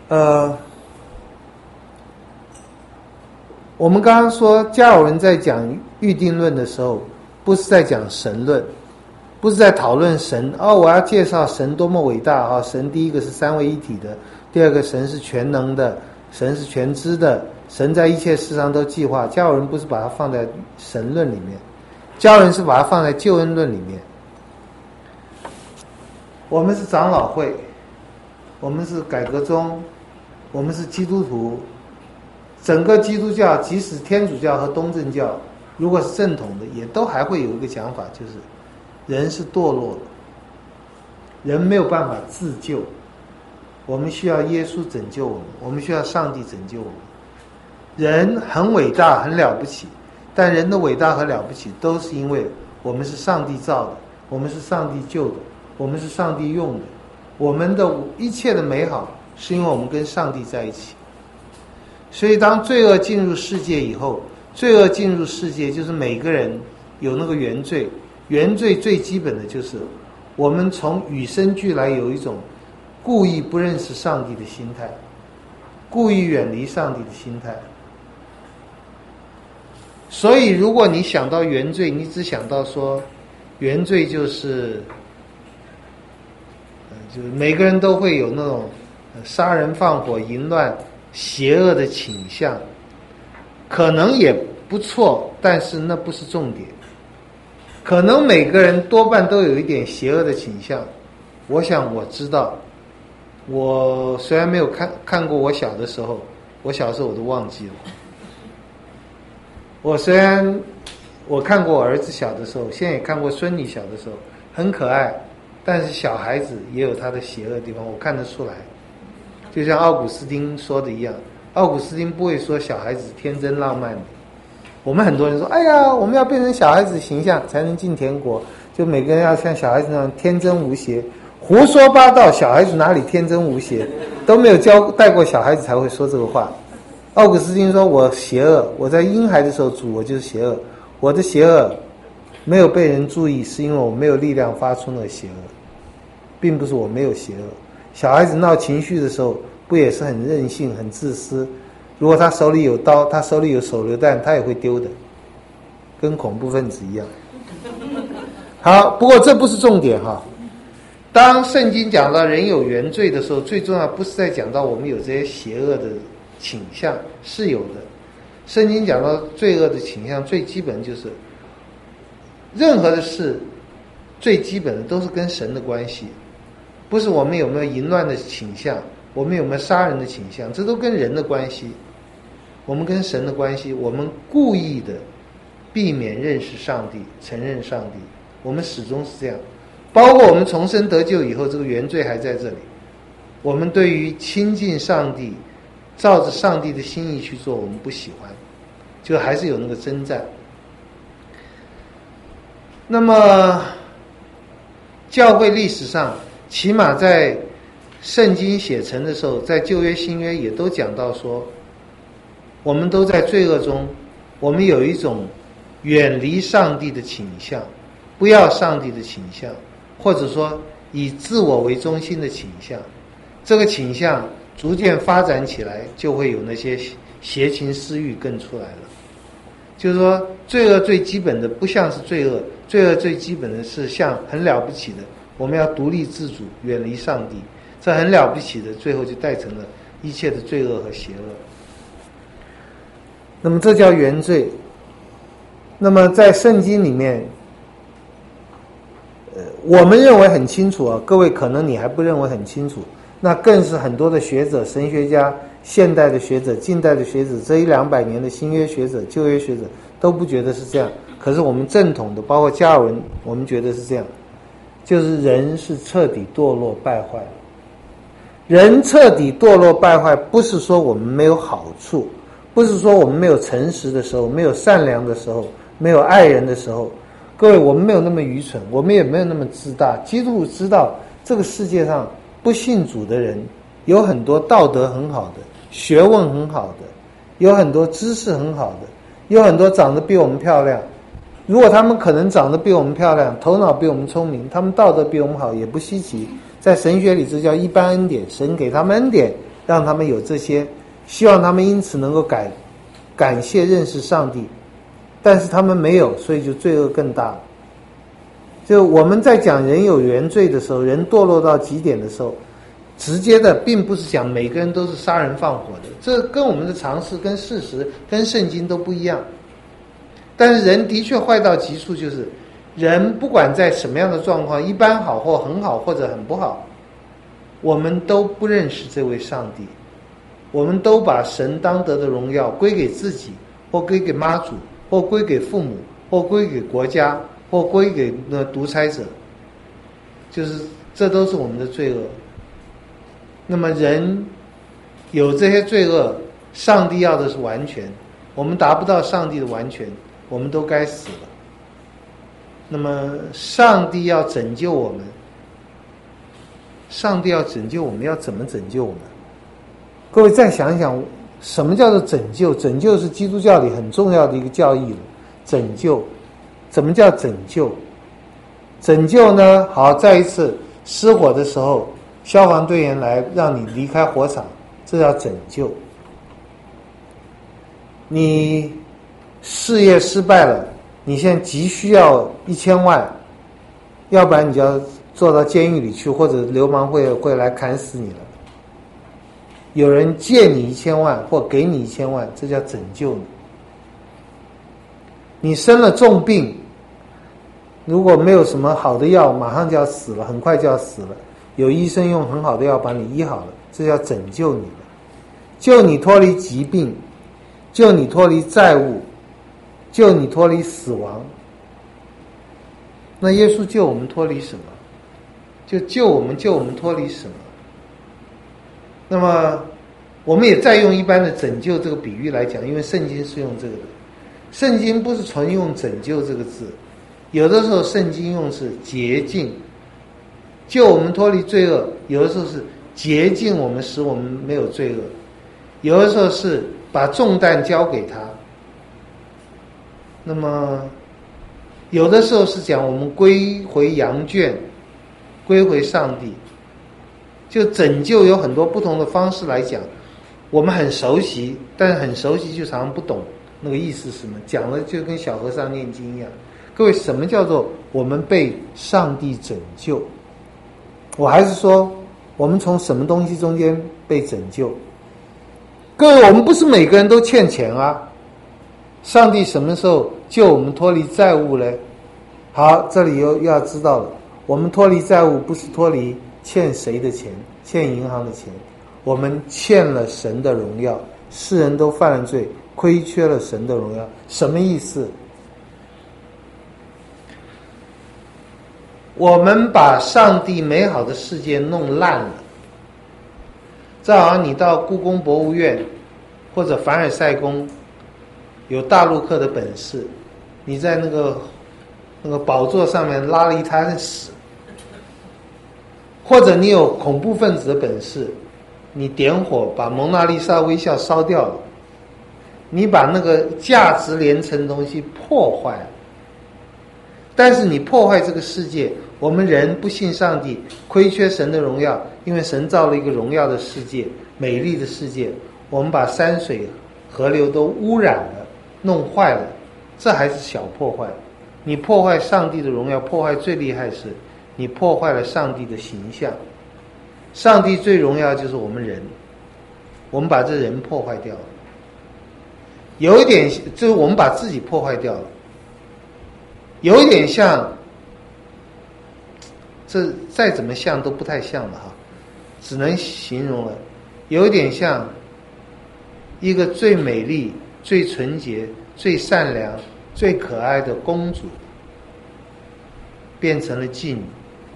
我们刚刚说加尔文在讲预定论的时候，不是在讲神论，不是在讨论神我要介绍神多么伟大神第一个是三位一体的，第二个神是全能的，神是全知的，神在一切事上都计划。加尔文不是把它放在神论里面，加尔文是把它放在救恩论里面。我们是长老会，我们是改革宗，我们是基督徒，整个基督教即使天主教和东正教如果是正统的，也都还会有一个讲法，就是人是堕落的，人没有办法自救，我们需要耶稣拯救我们，我们需要上帝拯救我们。人很伟大很了不起，但人的伟大和了不起都是因为我们是上帝造的，我们是上帝救的，我们是上帝用的，我们的一切的美好是因为我们跟上帝在一起。所以当罪恶进入世界以后，罪恶进入世界就是每个人有那个原罪，原罪最基本的就是我们从与生俱来有一种故意不认识上帝的心态，故意远离上帝的心态。所以如果你想到原罪，你只想到说原罪就是每个人都会有那种杀人放火淫乱邪恶的倾向，可能也不错，但是那不是重点。可能每个人多半都有一点邪恶的倾向，我想我知道，我虽然没有看过我小的时候，我小时候我都忘记了。我虽然我看过我儿子小的时候，现在也看过孙女小的时候，很可爱，但是小孩子也有他的邪恶的地方，我看得出来。就像奥古斯丁说的一样，奥古斯丁不会说小孩子天真浪漫的。我们很多人说，哎呀，我们要变成小孩子形象才能进天国，就每个人要像小孩子那样天真无邪，胡说八道。小孩子哪里天真无邪，都没有带过小孩子才会说这个话。奥古斯丁说，我邪恶，我在婴孩的时候主我就是邪恶，我的邪恶没有被人注意，是因为我没有力量发出那个邪恶，并不是我没有邪恶。小孩子闹情绪的时候不也是很任性很自私，如果他手里有刀，他手里有手榴弹，他也会丢的，跟恐怖分子一样。好，不过这不是重点哈。当圣经讲到人有原罪的时候，最重要不是在讲到我们有这些邪恶的倾向，是有的。圣经讲到罪恶的倾向，最基本就是任何的事最基本的都是跟神的关系，不是我们有没有淫乱的倾向，我们有没有杀人的倾向，这都跟人的关系。我们跟神的关系，我们故意的避免认识上帝，承认上帝，我们始终是这样。包括我们重生得救以后，这个原罪还在这里，我们对于亲近上帝照着上帝的心意去做我们不喜欢，就还是有那个征战。那么教会历史上起码在圣经写成的时候，在旧约新约也都讲到说，我们都在罪恶中，我们有一种远离上帝的倾向，不要上帝的倾向，或者说以自我为中心的倾向。这个倾向逐渐发展起来，就会有那些邪情私欲更出来了。就是说罪恶最基本的不像是罪恶，罪恶最基本的是像很了不起的，我们要独立自主，远离上帝，这很了不起的，最后就带成了一切的罪恶和邪恶。那么这叫原罪。那么在圣经里面我们认为很清楚啊，各位可能你还不认为很清楚，那更是很多的学者、神学家、现代的学者、近代的学者，这100-200年的新约学者、旧约学者都不觉得是这样。可是我们正统的，包括加尔文，我们觉得是这样，就是人是彻底堕落败坏。人彻底堕落败坏，不是说我们没有好处，不是说我们没有诚实的时候，没有善良的时候，没有爱人的时候。各位，我们没有那么愚蠢，我们也没有那么自大。基督徒知道这个世界上不信主的人有很多道德很好的，学问很好的，有很多知识很好的，有很多长得比我们漂亮。如果他们可能长得比我们漂亮，头脑比我们聪明，他们道德比我们好，也不稀奇。在神学里这叫一般恩典，神给他们恩典， 让他们有这些，希望他们因此能够感谢认识上帝，但是他们没有，所以就罪恶更大了。就我们在讲人有原罪的时候，人堕落到极点的时候，直接的并不是讲每个人都是杀人放火的，这跟我们的常识、跟事实、跟圣经都不一样。但是人的确坏到极处，就是人不管在什么样的状况，一般好或很好或者很不好，我们都不认识这位上帝，我们都把神当得的荣耀归给自己，或归给妈祖，或归给父母，或归给国家，或归给那独裁者，就是这都是我们的罪恶。那么人有这些罪恶，上帝要的是完全，我们达不到上帝的完全，我们都该死了。那么上帝要拯救我们，上帝要拯救我们，要怎么拯救我们？各位再想想，什么叫做拯救？拯救是基督教里很重要的一个教义了。拯救，怎么叫拯救？拯救呢？好，再一次失火的时候，消防队员来让你离开火场，这叫拯救。你事业失败了，你现在急需要1000万，要不然你就要坐到监狱里去，或者流氓会来砍死你了。有人借你1000万或给你1000万，这叫拯救你。你生了重病，如果没有什么好的药，马上就要死了，很快就要死了，有医生用很好的药把你医好了，这叫拯救你的，救你脱离疾病，救你脱离债务，救你脱离死亡。那耶稣救我们脱离什么？就救我们脱离什么？那么我们也再用一般的拯救这个比喻来讲，因为圣经是用这个的。圣经不是纯用拯救这个字，有的时候圣经用是洁净，救我们脱离罪恶，有的时候是洁净我们，使我们没有罪恶，有的时候是把重担交给他。那么有的时候是讲我们归回羊圈，归回上帝。就拯救有很多不同的方式来讲，我们很熟悉，但是很熟悉就常常不懂那个意思是什么，讲了就跟小和尚念经一样。各位，什么叫做我们被上帝拯救？我还是说我们从什么东西中间被拯救？各位，我们不是每个人都欠钱啊，上帝什么时候救我们脱离债务呢？好，这里又要知道了，我们脱离债务不是脱离欠谁的钱，欠银行的钱，我们欠了神的荣耀，世人都犯了罪，亏缺了神的荣耀。什么意思？我们把上帝美好的世界弄烂了。正好你到故宫博物院或者凡尔赛宫，有大陆客的本事，你在那个宝座上面拉了一滩屎，或者你有恐怖分子的本事，你点火把蒙娜丽莎微笑烧掉了，你把那个价值连城的东西破坏了。但是你破坏这个世界，我们人不信上帝，亏缺神的荣耀，因为神造了一个荣耀的世界，美丽的世界，我们把山水河流都污染了，弄坏了，这还是小破坏。你破坏上帝的荣耀，破坏最厉害是你破坏了上帝的形象。上帝最荣耀就是我们人，我们把这人破坏掉了，有一点就是我们把自己破坏掉了，有一点像，这再怎么像都不太像了哈，只能形容了，有一点像一个最美丽、最纯洁、最善良、最可爱的公主变成了妓女。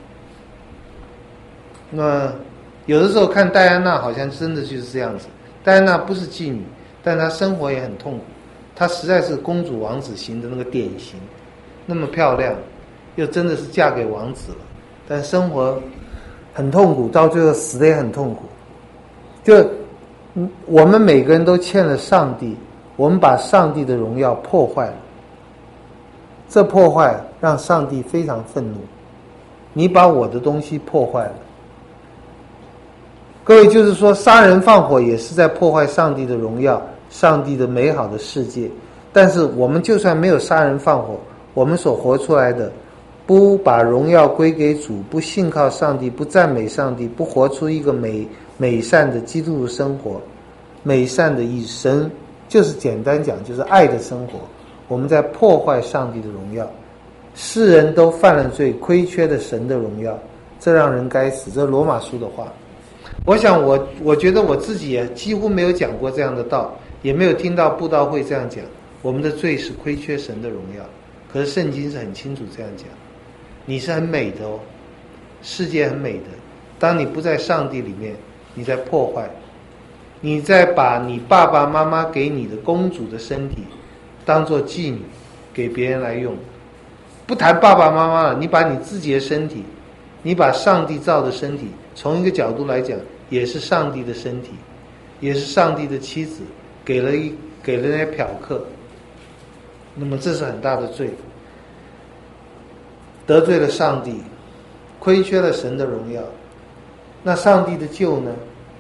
那有的时候看戴安娜好像真的就是这样子，戴安娜不是妓女，但她生活也很痛苦，她实在是公主王子型的那个典型，那么漂亮，又真的是嫁给王子了，但生活很痛苦，到最后死的也很痛苦。就我们每个人都欠了上帝，我们把上帝的荣耀破坏了，这破坏让上帝非常愤怒，你把我的东西破坏了。 各位，就是说杀人放火也是在破坏上帝的荣耀，上帝的美好的世界。但是我们就算没有杀人放火，我们所活出来的，不把荣耀归给主，不信靠上帝，不赞美上帝，不活出一个美善的基督徒生活，美善的以神，就是简单讲就是爱的生活，我们在破坏上帝的荣耀。世人都犯了罪，亏缺了神的荣耀，这让人该死。这是罗马书的话。我想我觉得我自己也几乎没有讲过这样的道，也没有听到布道会这样讲，我们的罪是亏缺神的荣耀。可是圣经是很清楚这样讲，你是很美的哦，世界很美的，当你不在上帝里面，你在破坏，你在把你爸爸妈妈给你的公主的身体当作妓女给别人来用。不谈爸爸妈妈了，你把你自己的身体，你把上帝造的身体，从一个角度来讲也是上帝的身体，也是上帝的妻子，给了那些嫖客。那么这是很大的罪，得罪了上帝，亏缺了神的荣耀。那上帝的救呢，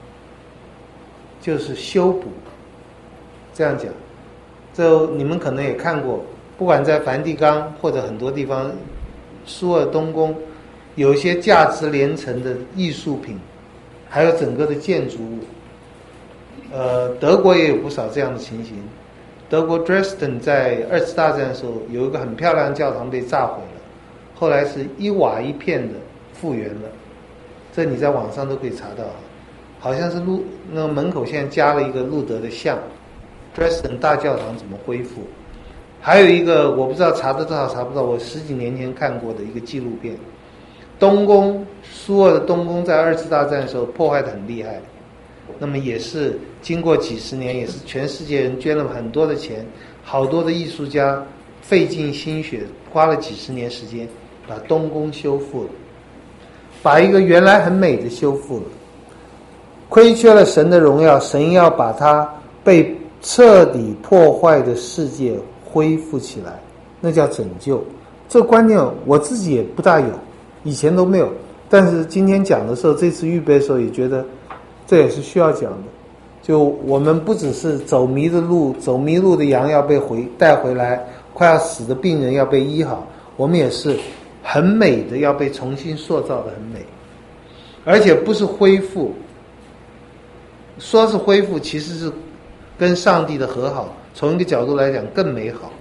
就是修补。这样讲，这你们可能也看过，不管在梵蒂冈或者很多地方，苏尔东宫有一些价值连城的艺术品，还有整个的建筑物。德国也有不少这样的情形。德国 Dresden 在二次大战的时候有一个很漂亮的教堂被炸毁了，后来是一瓦一片的复原了，这你在网上都可以查到。好像是那个门口现在加了一个路德的像。Dresden 大教堂怎么恢复？还有一个我不知道查得到查不到，我10几年前看过的一个纪录片，东宫，苏俄的东宫在二次大战的时候破坏得很厉害，那么也是经过几十年，也是全世界人捐了很多的钱，好多的艺术家费尽心血，花了几十年时间把东宫修复了，把一个原来很美的修复了。亏缺了神的荣耀，神要把它被彻底破坏的世界恢复起来，那叫拯救。这观念我自己也不大有，以前都没有，但是今天讲的时候，这次预备的时候也觉得这也是需要讲的。就我们不只是走迷路的羊要被带回来，快要死的病人要被医好，我们也是很美的要被重新塑造的很美，而且不是恢复，说是恢复，其实是跟上帝的和好，从一个角度来讲更美好。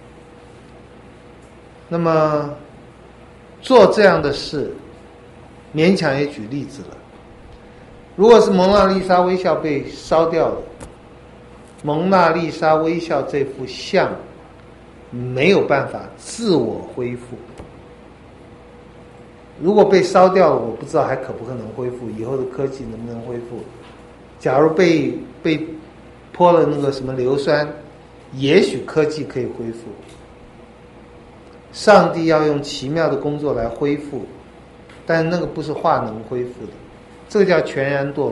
那么做这样的事，勉强也举例子了。如果是蒙娜丽莎微笑被烧掉了，蒙娜丽莎微笑这幅像没有办法自我恢复。如果被烧掉了，我不知道还可不可能恢复，以后的科技能不能恢复。假如被泼了那个什么硫酸，也许科技可以恢复。上帝要用奇妙的工作来恢复，但那个不是化能恢复的，这个叫全然堕落。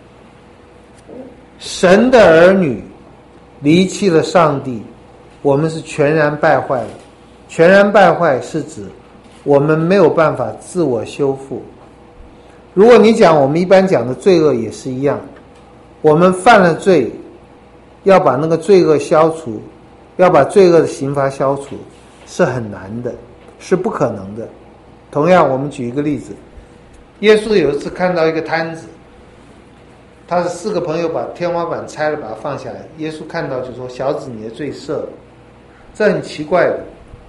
神的儿女离弃了上帝，我们是全然败坏了。全然败坏是指我们没有办法自我修复。如果你讲我们一般讲的罪恶也是一样，我们犯了罪，要把那个罪恶消除，要把罪恶的刑罚消除，是很难的，是不可能的。同样，我们举一个例子，耶稣有一次看到一个摊子，他是4个朋友把天花板拆了，把它放下来。耶稣看到就说：“小子，你的罪赦了。”这很奇怪的。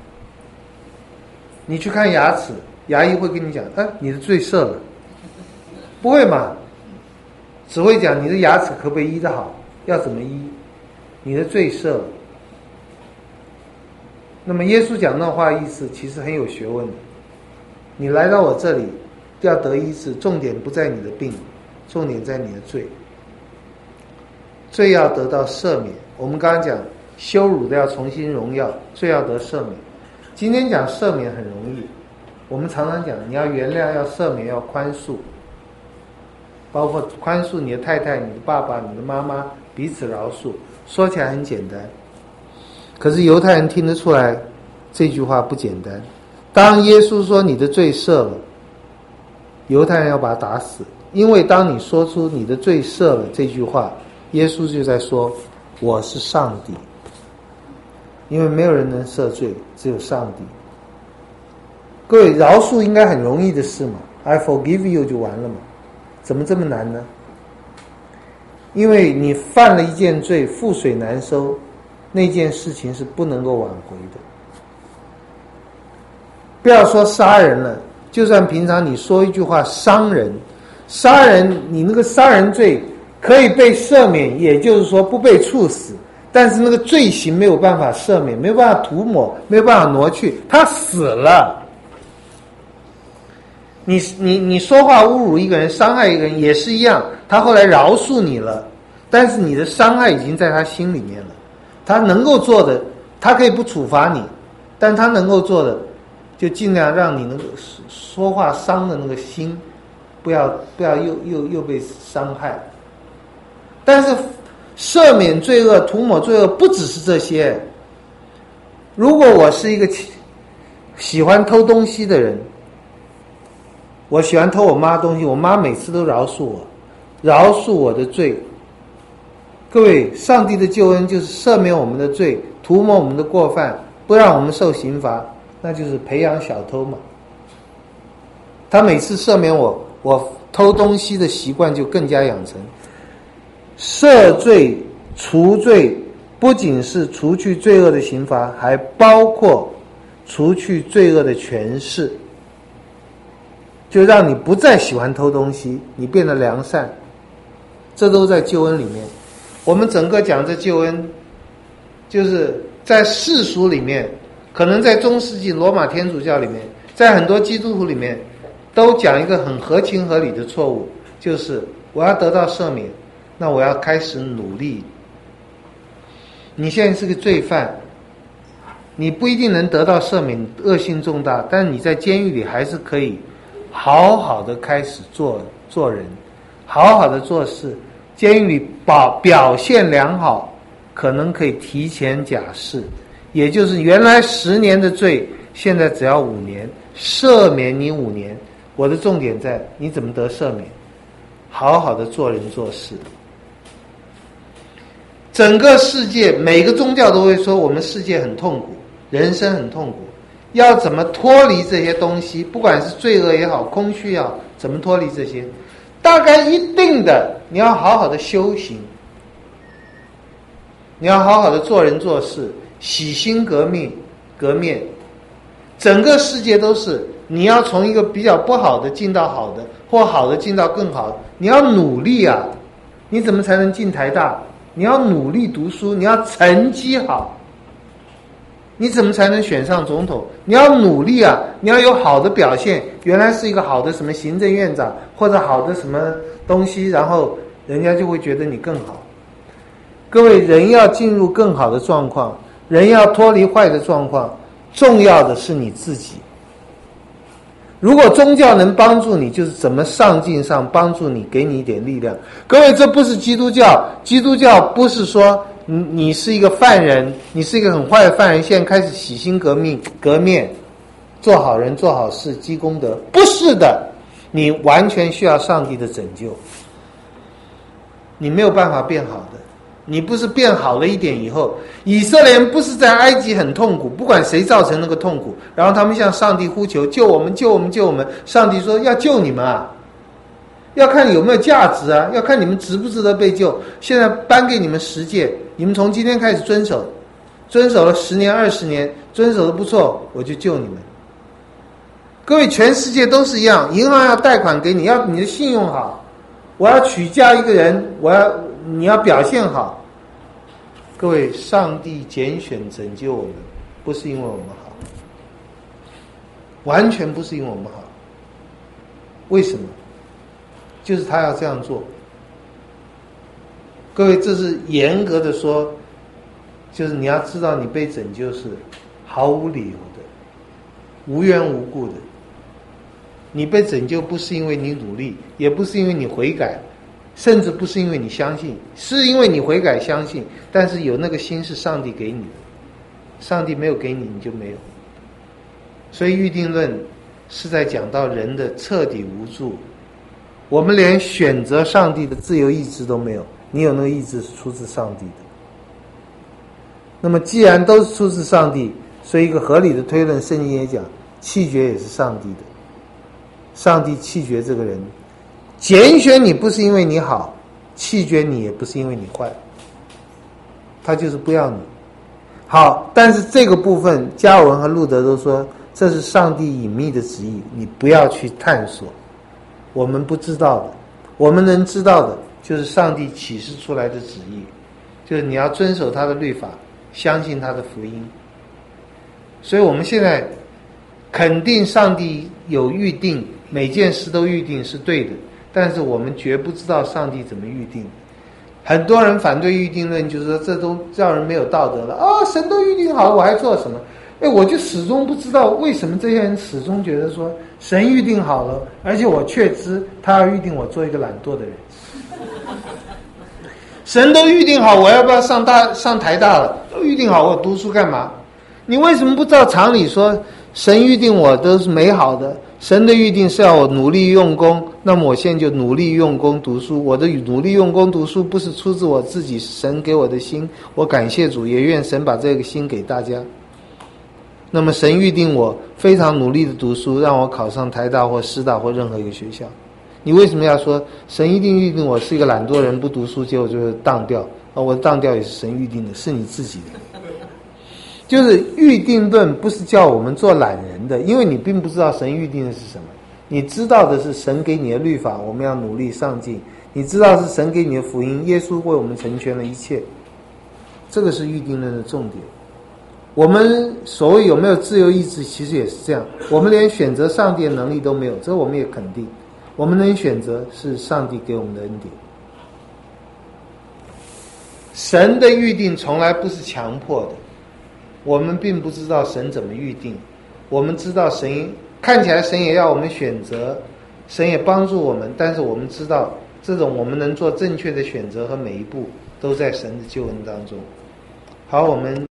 你去看牙齿，牙医会跟你讲：“你的罪赦了。”不会嘛？只会讲你的牙齿可不可以医得好，要怎么医，你的罪赦了。那么耶稣讲那话意思其实很有学问的。你来到我这里要得医治，重点不在你的病，重点在你的罪。罪要得到赦免。我们刚刚讲羞辱的要重新荣耀，罪要得赦免。今天讲赦免很容易，我们常常讲你要原谅，要赦免，要宽恕，包括宽恕你的太太、你的爸爸、你的妈妈，彼此饶恕。说起来很简单，可是犹太人听得出来这句话不简单。当耶稣说你的罪赦了，犹太人要把他打死， 因为当你说出你的罪赦了这句话，耶稣就在说我是上帝，因为没有人能赦罪，只有上帝。各位，饶恕应该很容易的事嘛， I forgive you 就完了嘛，怎么这么难呢？因为你犯了一件罪，覆水难收，那件事情是不能够挽回的。不要说杀人了，就算平常你说一句话伤人，你那个杀人罪可以被赦免，也就是说不被处死，但是那个罪行没有办法赦免，没有办法涂抹，没有办法挪去，他死了。你说话侮辱一个人，伤害一个人也是一样，他后来饶恕你了，但是你的伤害已经在他心里面了。他能够做的，他可以不处罚你，但他能够做的就尽量让你那个说话伤的那个心不要又被伤害。但是赦免罪恶、涂抹罪恶不只是这些。如果我是一个喜欢偷东西的人，我喜欢偷我妈东西，我妈每次都饶恕我的罪。各位，上帝的救恩就是赦免我们的罪，涂抹我们的过犯，不让我们受刑罚，那就是培养小偷嘛。他每次赦免我偷东西的习惯就更加养成。赦罪除罪不仅是除去罪恶的刑罚，还包括除去罪恶的权势，就让你不再喜欢偷东西，你变得良善，这都在救恩里面。我们整个讲这救恩，就是在世俗里面，可能在中世纪罗马天主教里面，在很多基督徒里面，都讲一个很合情合理的错误，就是我要得到赦免，那我要开始努力。你现在是个罪犯，你不一定能得到赦免，恶性重大，但你在监狱里还是可以好好的开始做人，好好的做事。监狱里表现良好，可能可以提前假释，也就是原来10年的罪，现在只要5年，赦免你5年。我的重点在你怎么得赦免，好好的做人做事。整个世界每个宗教都会说我们世界很痛苦，人生很痛苦，要怎么脱离这些东西，不管是罪恶也好，空虚也好，怎么脱离这些，大概一定的你要好好的修行，你要好好的做人做事，洗心革面。整个世界都是你要从一个比较不好的进到好的，或好的进到更好的，你要努力啊！你怎么才能进台大？你要努力读书，你要成绩好，你怎么才能选上总统？你要努力啊！你要有好的表现，原来是一个好的什么行政院长或者好的什么东西，然后人家就会觉得你更好。各位，人要进入更好的状况，人要脱离坏的状况，重要的是你自己。如果宗教能帮助你，就是怎么上进上帮助你，给你一点力量。各位，这不是基督教，基督教不是说你是一个犯人，你是一个很坏的犯人，现在开始洗心革面，做好人做好事积功德，不是的，你完全需要上帝的拯救，你没有办法变好的。你不是变好了一点以后，以色列人不是在埃及很痛苦，不管谁造成那个痛苦，然后他们向上帝呼求，救我们救我们救我们，上帝说要救你们啊，要看有没有价值啊，要看你们值不值得被救。现在颁给你们10诫，你们从今天开始遵守了10年20年，遵守的不错，我就救你们。各位，全世界都是一样，银行要贷款给你，要你的信用好，我要娶嫁一个人，你要表现好。各位，上帝拣选拯救我们，不是因为我们好，完全不是因为我们好。为什么？就是他要这样做。各位，这是严格的说，就是你要知道你被拯救是毫无理由的，无缘无故的。你被拯救不是因为你努力，也不是因为你悔改，甚至不是因为你相信，是因为你悔改相信，但是有那个心是上帝给你的，上帝没有给你，你就没有。所以预定论是在讲到人的彻底无助， 我们连选择上帝的自由意志都没有。你有那个意志是出自上帝的。那么既然都是出自上帝，所以一个合理的推论，圣经也讲弃绝也是上帝的。上帝弃绝这个人，拣选你不是因为你好，弃绝你也不是因为你坏，他就是不要你。好，但是这个部分加尔文和路德都说这是上帝隐秘的旨意，你不要去探索，我们不知道的。我们能知道的就是上帝启示出来的旨意，就是你要遵守他的律法，相信他的福音。所以我们现在肯定上帝有预定，每件事都预定是对的，但是我们绝不知道上帝怎么预定。很多人反对预定论，就是说这都让人没有道德了啊！神都预定好了，我还做什么？我就始终不知道为什么这些人始终觉得说神预定好了，而且我确知他要预定我做一个懒惰的人。神都预定好我要不要上台大了，都预定好我读书干嘛？你为什么不照常理说神预定我都是美好的，神的预定是要我努力用功，那么我现在就努力用功读书。我的努力用功读书不是出自我自己，神给我的心，我感谢主，也愿神把这个心给大家。那么神预定我非常努力的读书，让我考上台大或师大或任何一个学校。你为什么要说神一定预定我是一个懒惰人，不读书，结果就是当掉我的当掉也是神预定的，是你自己的。就是预定论不是叫我们做懒人的，因为你并不知道神预定的是什么。你知道的是神给你的律法，我们要努力上进。你知道是神给你的福音，耶稣为我们成全了一切。这个是预定论的重点。我们所谓有没有自由意志，其实也是这样。我们连选择上帝的能力都没有，这我们也肯定。我们能选择是上帝给我们的恩典。神的预定从来不是强迫的，我们并不知道神怎么预定，我们知道神看起来神也要我们选择，神也帮助我们，但是我们知道这种我们能做正确的选择和每一步都在神的救恩当中。好，我们